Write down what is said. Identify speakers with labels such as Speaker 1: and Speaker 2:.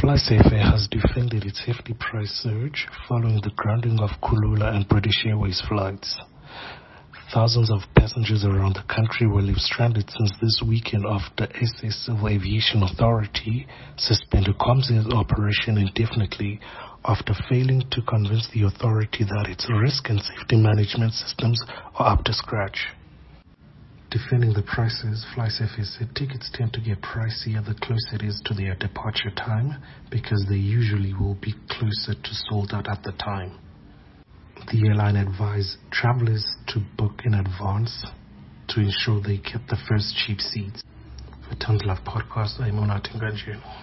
Speaker 1: FlySafair has defended its hefty price surge following the grounding of Kulula and British Airways flights. Thousands of passengers around the country were left stranded since this weekend after SA Civil Aviation Authority suspended Comms operation indefinitely after failing to convince the authority that its risk and safety management systems are up to scratch. Defending the prices, FlySafair said tickets tend to get pricier the closer it is to their departure time because they usually will be closer to sold out at the time. The airline advised travelers to book in advance to ensure they kept the first cheap seats. For Tons Love Podcast, I'm Mona Tinganjeni.